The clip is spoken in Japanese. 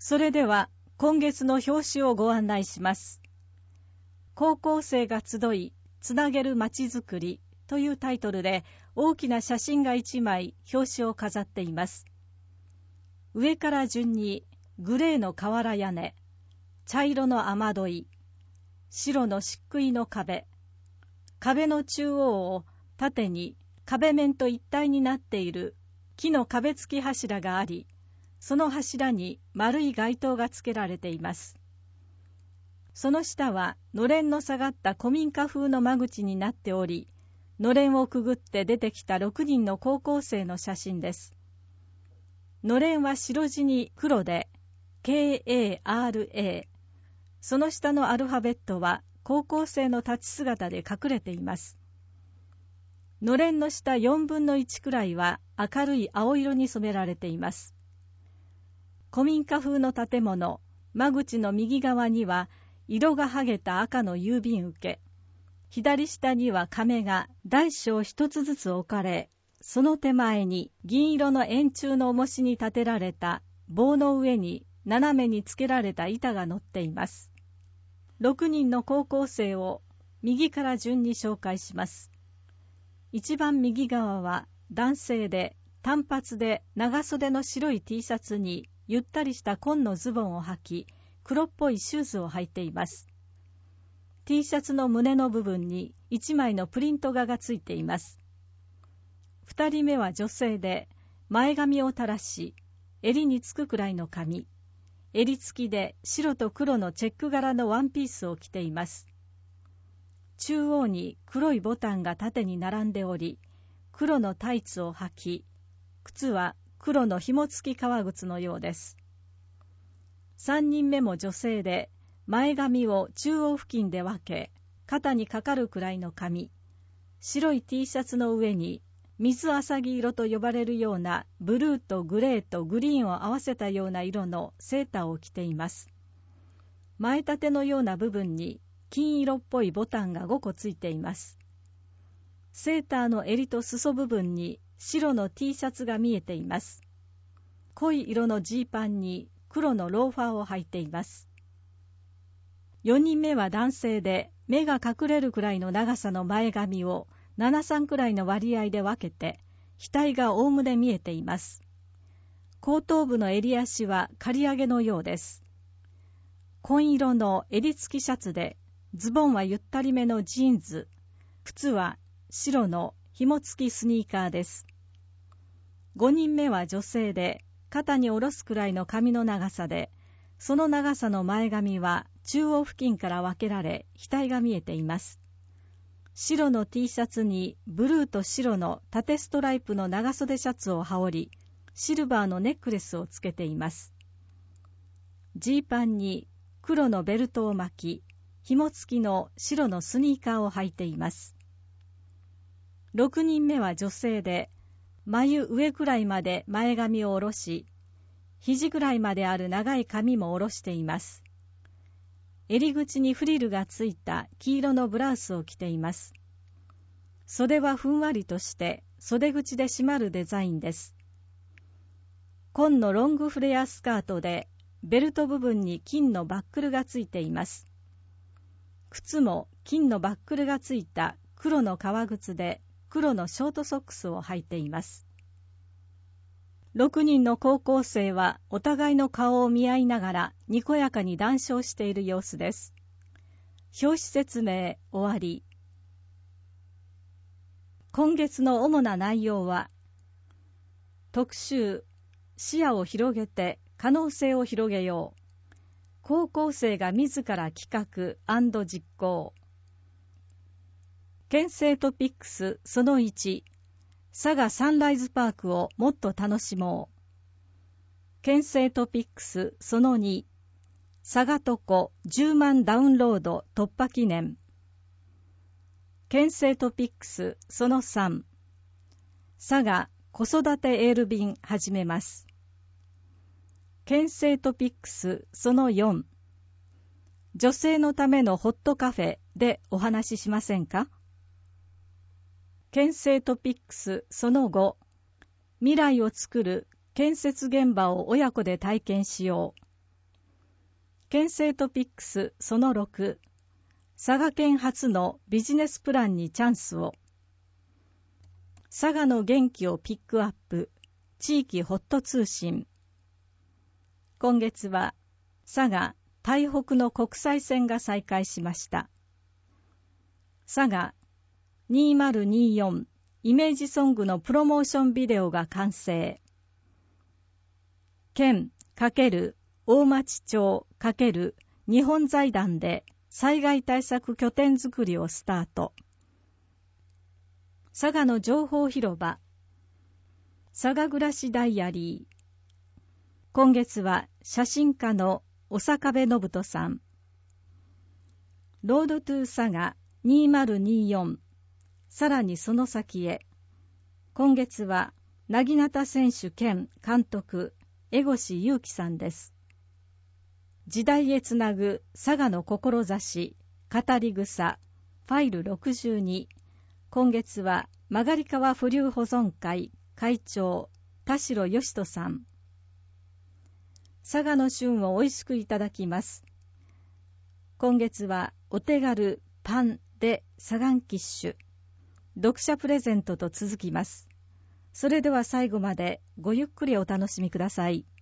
それでは今月の表紙をご案内します。高校生が集いつなげるまちづくりというタイトルで大きな写真が1枚表紙を飾っています。上から順にグレーの瓦屋根、茶色の雨どい、白の漆喰の壁、壁の中央を縦に壁面と一体になっている木の壁付き柱があり、その柱に丸い街灯がつけられています。その下はのれんの下がった古民家風の間口になっており、のれんをくぐって出てきた6人の高校生の写真です。のれんは白地に黒で KARA、その下のアルファベットは高校生の立ち姿で隠れています。のれんの下4分の1くらいは明るい青色に染められています。古民家風の建物、間口の右側には色が剥げた赤の郵便受け、左下には亀が大小一つずつ置かれ、その手前に銀色の円柱の重しに立てられた棒の上に斜めにつけられた板が乗っています。6人の高校生を右から順に紹介します。一番右側は男性で短髪で長袖の白い T シャツにゆったりした紺のズボンを履き、黒っぽいシューズを履いています。T シャツの胸の部分に1枚のプリント画がついています。2人目は女性で前髪を垂らし、襟につくくらいの髪、襟付きで白と黒のチェック柄のワンピースを着ています。中央に黒いボタンが縦に並んでおり、黒のタイツを履き、靴は黒の紐付き革靴のようです。3人目も女性で、前髪を中央付近で分け、肩にかかるくらいの髪、白い T シャツの上に水あさぎ色と呼ばれるようなブルーとグレーとグリーンを合わせたような色のセーターを着ています。前立てのような部分に金色っぽいボタンが5個ついています。セーターの襟と裾部分に白の T シャツが見えています。濃い色のジーパンに黒のローファーを履いています。4人目は男性で目が隠れるくらいの長さの前髪を7-3くらいの割合で分けて、額がおおむね見えています。後頭部の襟足は刈り上げのようです。紺色の襟付きシャツで、ズボンはゆったりめのジーンズ、靴は白の紐付きスニーカーです。5人目は女性で、肩に下ろすくらいの髪の長さで、その長さの前髪は中央付近から分けられ、額が見えています。白の T シャツにブルーと白の縦ストライプの長袖シャツを羽織り、シルバーのネックレスをつけています。ジーパンに黒のベルトを巻き、紐付きの白のスニーカーを履いています。6人目は女性で、眉上くらいまで前髪を下ろし、肘くらいまである長い髪も下ろしています。襟口にフリルがついた黄色のブラウスを着ています。袖はふんわりとして袖口で締まるデザインです。紺のロングフレアスカートでベルト部分に金のバックルがついています。靴も金のバックルがついた黒の革靴で黒のショートソックスを履いています。6人の高校生はお互いの顔を見合いながらにこやかに談笑している様子です。表紙説明終わり。今月の主な内容は、特集、視野を広げて可能性を広げよう。高校生が自ら企画&実行。県政トピックスその1、佐賀サンライズパークをもっと楽しもう。県政トピックスその2、佐賀とこ10万ダウンロード突破記念。県政トピックスその3、佐賀子育てエール便始めます。県政トピックスその4、女性のためのホットカフェでお話ししませんか。県政トピックスその5、未来をつくる建設現場を親子で体験しよう。 県政トピックスその6、佐賀県初のビジネスプランにチャンスを。佐賀の元気をピックアップ、地域ホット通信。今月は佐賀・台北の国際線が再開しました。佐賀2024イメージソングのプロモーションビデオが完成。県×大町町×日本財団で災害対策拠点づくりをスタート。佐賀の情報広場、佐賀暮らしダイアリー。今月は写真家の小坂部信人さん。ロードトゥ佐賀2024、さらにその先へ。今月はなぎなた選手兼監督、江越祐樹さんです。時代へつなぐ佐賀の志、語り草、ファイル62。今月は曲がり川風流保存会会長、田代義人さん。佐賀の旬をおいしくいただきます。今月はお手軽パンでサガンキッシュ。読者プレゼントと続きます。それでは最後までごゆっくりお楽しみください。